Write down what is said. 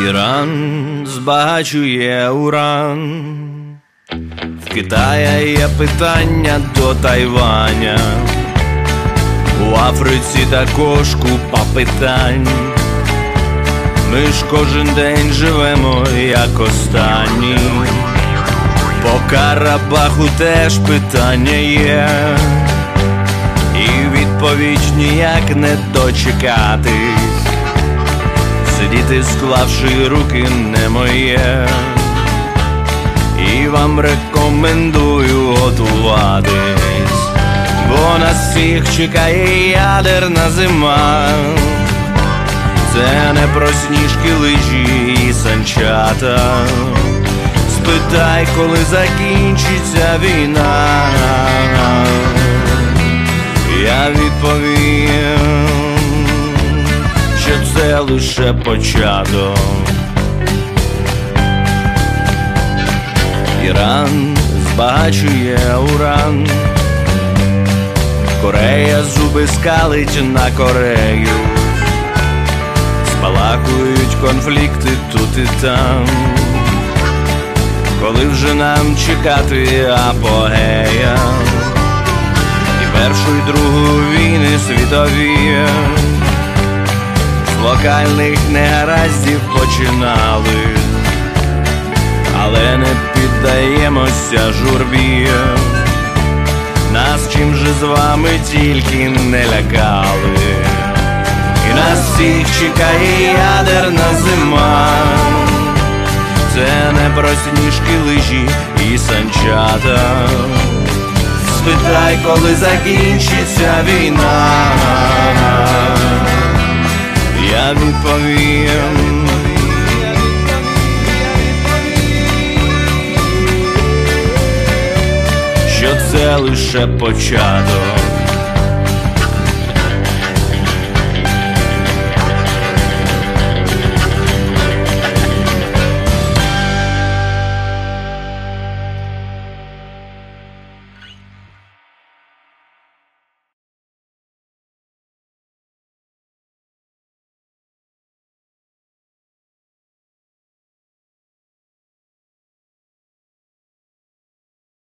Іран збагачує уран. В Китаї є питання до Тайваня. У Африці також купа питань. Ми ж кожен день живемо як останні. По Карабаху теж питання є, і відповідь ніяк не дочекатись. Сидіти, склавши руки, не моє. І вам рекомендую готуватись, бо нас всіх чекає ядерна зима. Це не про сніжки, лижі і санчата. Спитай, коли закінчиться війна. Я відповім, що це лише початок. Іран збагачує уран. Корея зуби скалить на Корею. Спалахують конфлікти тут і там. Коли вже нам чекати апогея? І Першу, і Другу війни світові з локальних негараздів починали, але не піддаємося журбі. Нас чим же з вами тільки не лякали. І нас всіх чекає ядерна зима. Це не про сніжки, лижі і санчата. Спитай, коли закінчиться війна. Я відповім, що це лише початок.